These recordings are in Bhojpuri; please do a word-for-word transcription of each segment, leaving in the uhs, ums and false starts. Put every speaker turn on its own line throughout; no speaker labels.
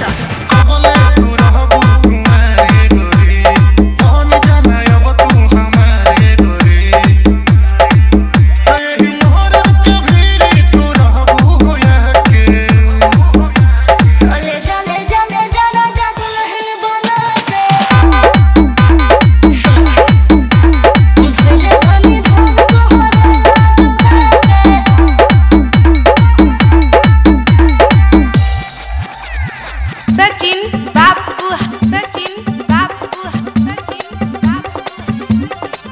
सचिन बापू सचिन बापू सचिन बापू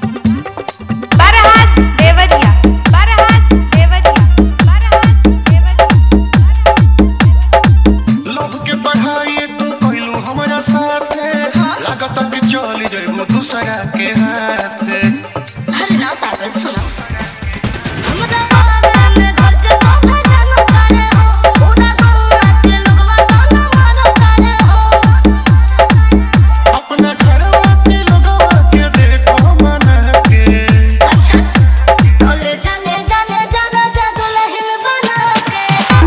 बरहात देवरिया बरहात देवरिया बरहात देवरिया
लोग के पढ़ाई तू कहलू हमारा साथ लागत कि चली जाइबू दूसरा के हाथ।
अरे ना पागल सुनो हमरा बारे में घर के सब जानो करे हो पूरा गांव के लोगवा ताना मारो करे हो
अपना घरवा के लोगवा के देखो मन के।
अच्छा ओले जाने जाने जाना जा दुल्हन बना के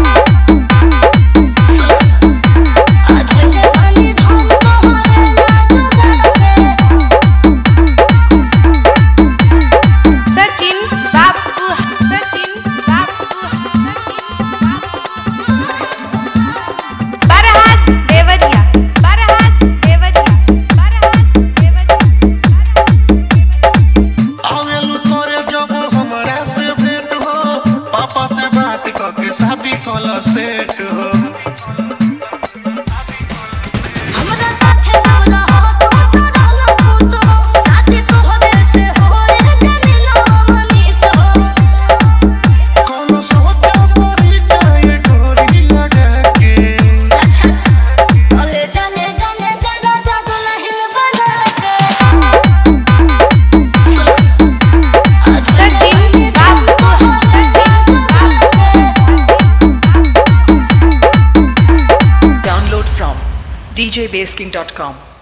आज से पानी धोन तोहरे लाज के
सचिन बापू सचिन बापू सचिन बापू बरहात देवरिया बरहात देवरिया बरहात देवरिया
आवेलू तोरे जब हमरा से भेंट हो पापा से बात करके शादी कल सेट हो।
हमरा साथे तोला हो तू तो रहला खुद हो साथी तोहरे से होए जमीनो मनीत हो
कोनो सोचा पड़ी जाए गोरी लगा के।
अच्छा ओले जाने जाने जाना जा दुल्हन बना के आज
सचिन बापू Sachin
Download from d j base king dot com.